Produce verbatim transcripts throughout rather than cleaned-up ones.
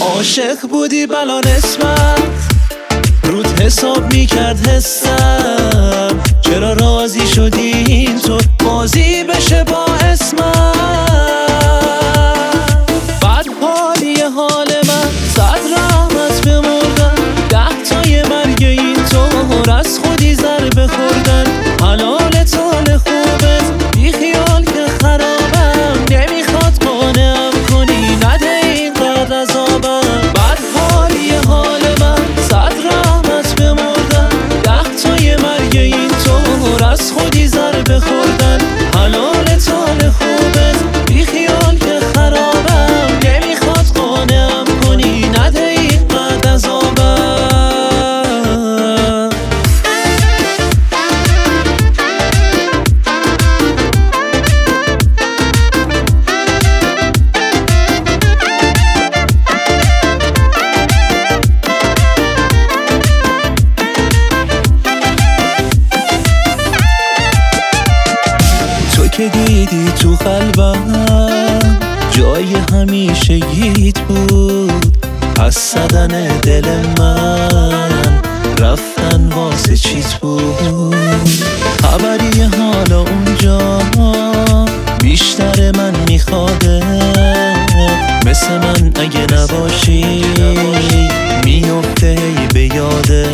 عاشق بودی بلا نسبت رود حساب میکرد حسم، چرا راضی شدی این تو بازی بشه با اسمم؟ بعد حالی حال من صد رحمت بمردن، ده تای مرگ این طور از خودی ضربه خوردن. حلال تال خوبت بی خیال که خرابم، نمیخواد قانعم کنی نده اینقدر عذابم. بعد حالی حال من صد رحمت بمردن، ده تای مرگ این طور از خودی ضربه خوردن. حلال تال خوبت بی خیال که خرابم، نمیخواد قانعم کنی نده اینقدر عذابم. که دیدی تو قلبم جای همیشگیت بود، پس زدن دل من رفتن واسه چیت بود. خبری حالا اونجا بیشتر من میخواده، مثل من اگه نباشی میفته به یاده.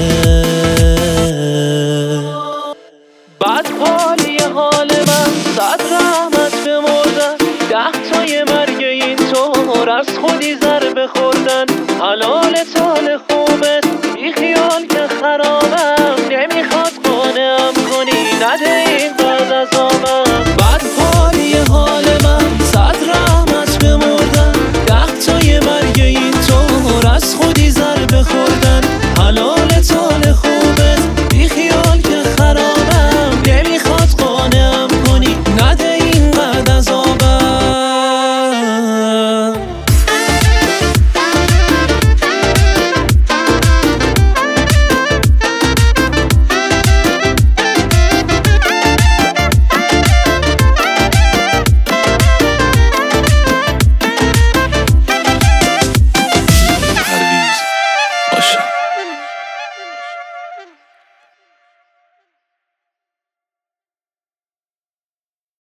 بعد حالی حال من صد رحمت بمردن، ده تای مرگ این طور از خودی ضربه خوردن. حلال تال خوبت بی خیال که خرابم.